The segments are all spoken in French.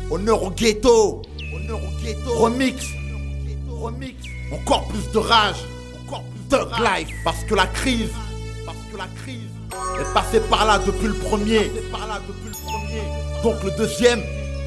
Honneur au ghetto. Remix. Encore plus de rage. Thug life. Parce que la crise est passée par là depuis le premier. Donc le deuxième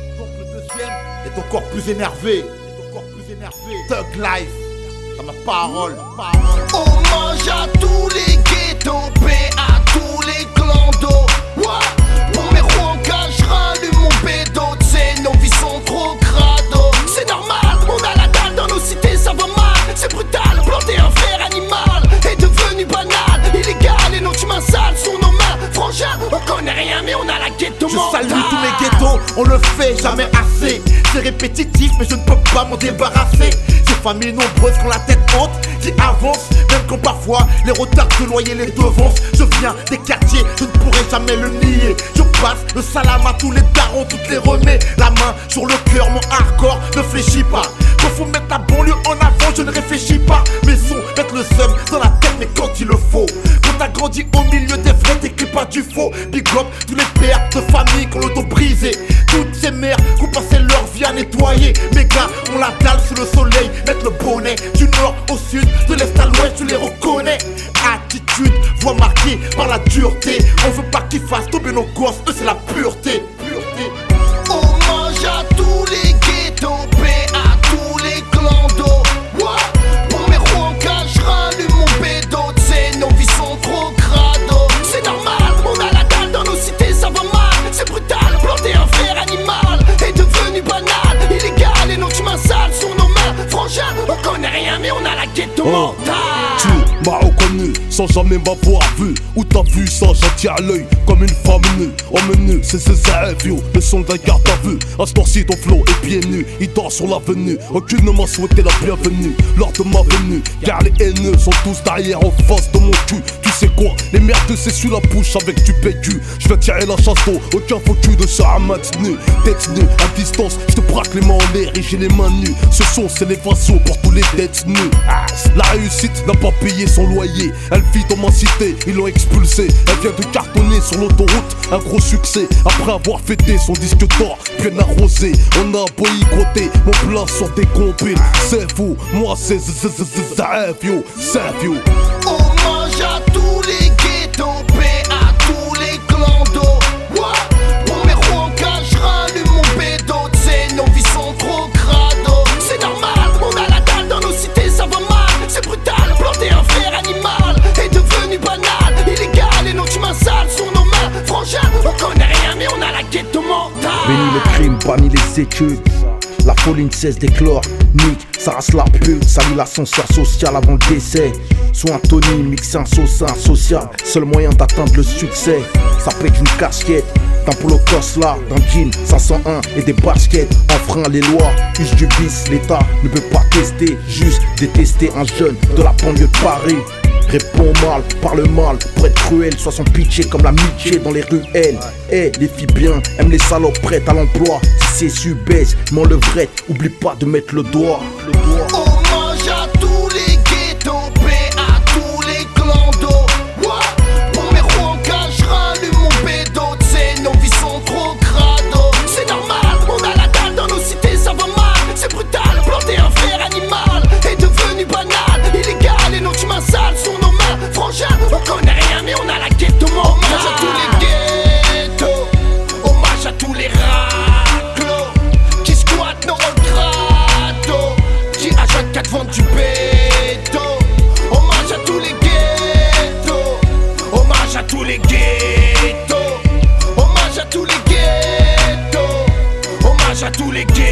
est encore plus énervé. Thug life. C'est ma parole. Hommage à tous les ghettos, paix à tous les clandos. Pour mes roncas, je rallume mon bédo. T'sais, nos vies sont trop crado. C'est normal, on a la dalle dans nos cités, ça va mal. C'est brutal, planter un frère animal est devenu banal, illégal et nos chemins sales sont nos mains. Frangin, on connaît rien mais on a la ghetto mentale. Je salue tous les ghettos, on le fait jamais assez. C'est répétitif mais je ne peux pas m'en débarrasser. Ces familles nombreuses qui ont la tête haute, qui avancent, même quand parfois les retards de loyer les devancent. Je viens des quartiers, je ne pourrai jamais le nier. Je passe le salam à tous les darons, toutes les remets. La main sur le cœur, mon hardcore ne fléchit pas. Quand faut mettre la banlieue en avant, je ne réfléchis pas. Mes sons mettent le seum dans la tête, mais quand il le faut. Quand t'as grandi au milieu des vrais, t'écris pas du faux. Big up tous les pères de famille qui ont le dos brisé. Toutes ces mères qui ont passé leur vie à nettoyer. Mes gars ont la dalle sous le soleil, mettent le bonnet. Du nord au sud, de l'est à l'ouest, je les reconnais. Attitude, voix marquée par la dureté. On veut pas qu'ils fassent tomber nos gosses, eux c'est la pureté. Hommage à tous les ghettos, paix à tous les clandos. Pour mes roncas, je rallume mon bédo. T'sais, nos vies sont trop crado. C'est normal, on a la dalle dans nos cités, ça va mal. C'est brutal, planter un frère animal est devenu banal, illégal et nos chemins sales sont nos mains. Frangin, on connaît rien mais on a la ghetto mentale. Tu m'as reconnu sans jamais m'avoir vu. Où t'as vu ça, j'en tiens à l'œil comme une femme nue. Au menu, c'est vieux, le son d'un garde à vue. À ce temps-ci, ton flow est pieds nus, il dort sur l'avenue. Aucune ne m'a souhaité la bienvenue lors de ma venue. Car les haineux sont tous derrière en face de mon cul. Tu sais quoi, les merdes s'essuient la bouche avec du PQ. Je vais tirer la chasse d'eau, aucun faux cul de ce Hamad nu. Tête nue, à distance, je te braque les mains en l'air et j'ai les mains nues. Ce son, c'est l'évasion pour tous les têtes nues. La réussite n'a pas payé son loyer. Elle vit dans ma cité, ils l'ont expulsée. Elle vient de cartonner sur l'autoroute, un gros succès. Après avoir fêté son disque d'or, bien arrosé. On a boycotté mon plat sur des compiles. C'est vous, moi c'est Zavio, Savio. Hommage à tous les ghettos, paix à tous les clandos. Pour mes roncas, je rallume mon bédo. T'sais, nos vies sont trop crado. C'est normal, on a la dalle dans nos cités, ça va mal. C'est brutal, planter un frère animal est devenu banal, illégal et nos chemins sales sont nos mains. Frangin, on connaît rien mais on a la ghetto mentale. Béni le crime, banni les études. La folie ne cesse d'éclore. Nick, ça rase la pute, salit l'ascenseur social avant le décès. Soit un Tony, mixé un sauce insociable. Seul moyen d'atteindre le succès. Ça pète une casquette, d'un polo là, d'un jean 501 et des baskets. Enfreint les lois, use du bis, l'État ne peut pas tester. Juste détester un jeune de la banlieue de Paris. Réponds mal, parle mal, pour être cruel, sois son pitché comme l'amitié dans les ruelles. Eh, les filles bien, aiment les salopes prêtes à l'emploi. Si c'est su baisse, m'enlèverait, oublie pas de mettre le doigt. Hommage à tous les ghettos, paix à tous les clandos. Pour mes roncas, je rallume mon bédo. T'sais, nos vies sont trop crado. C'est normal, on a la dalle dans nos cités, ça va mal. C'est brutal, planter un frère animal est devenu banal, illégal et nos chemins sales sont nos mains. Frangin, on connaît rien mais on a la ghetto mentale. Hommage à tous les ghettos, hommage à tous les raclos qui squattent nos retratos, qui achètent 4 ventes du bédo. Hommage à tous les ghettos, hommage à tous les ghettos, hommage à tous les ghettos, hommage à tous les ghettos.